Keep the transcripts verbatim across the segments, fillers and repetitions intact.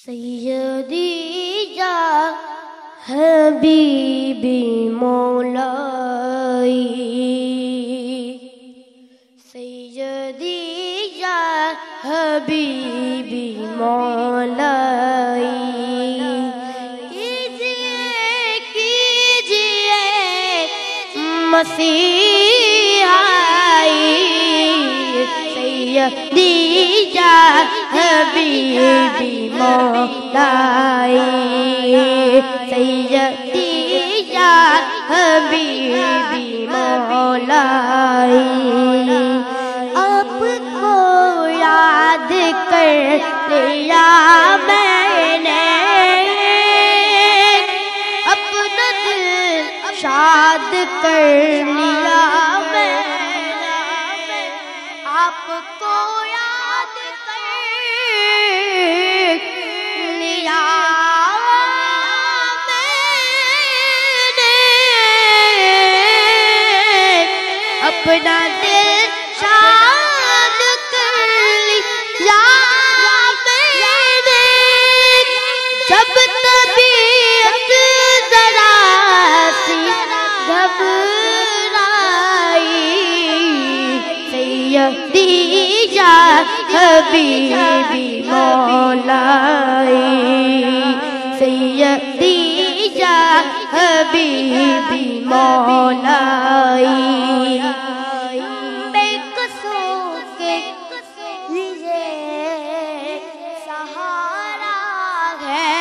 سیدی یا حبیبی مولائی، سیدی یا حبیبی مولائی، کیجئے کیجئے مسیحائی، سیدی یا حبیبی مولائی، سیدی یا حبیبی مولائی، آپ کو یاد کر لیا میں نے، اپنا دل شاد کر لیا میں نے، آپ کو یاد کر لیا میں نے، اپنا دل شاد کر لیا میں نے، جب طبیعت ذرا سی گھبرائی، سیدی یا حبیبی مولائی، سیدی یا حبیبی مولائی، بے قصوں کے لیے سہارا ہے،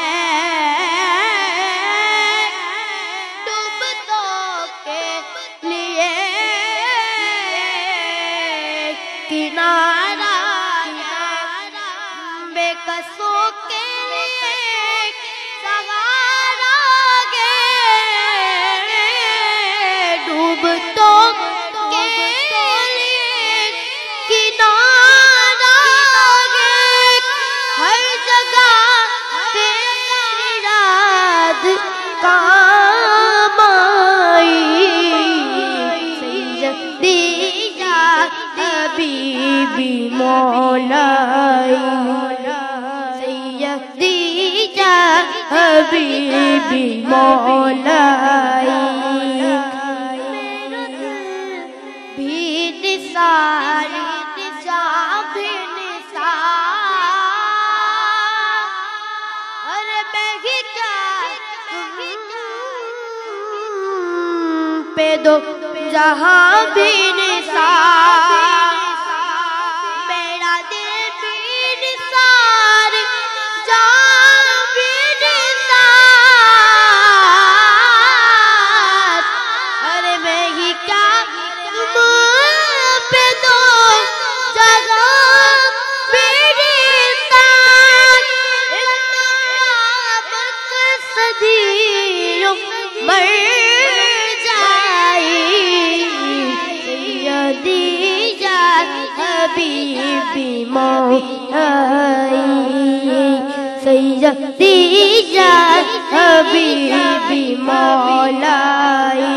ڈوبتوں کے لیے کنارہ ہے، بے قصوں کے لیے سہارا ہے، ڈوبتوں کے لیے کنارہ ہے، ہر جگہ پہ یاد کام آئی، سیدی یا حبیبی مولائی، سیدی یا حبیبی مولائی، بھی نثار جاں بھی نثار، اور میں ہی کیا پہ دو جہاں بھی نثار، میرا دل بھی نثار جان بھی نثار، ارے میں ہی کیا تم پہ دو جگہ بھی نثار، صدیوں مر سیدی یا حبیبی مولائی، سیدی یا حبیبی مولائی،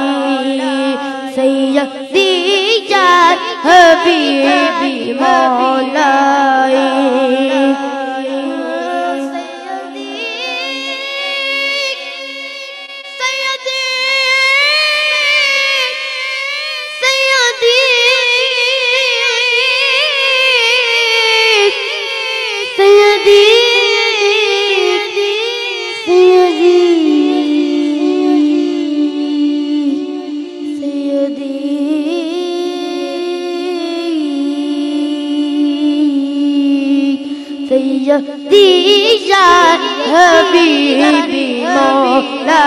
سیدی یا حبیبی مولائی، سیدی یا حبیبی مولائی۔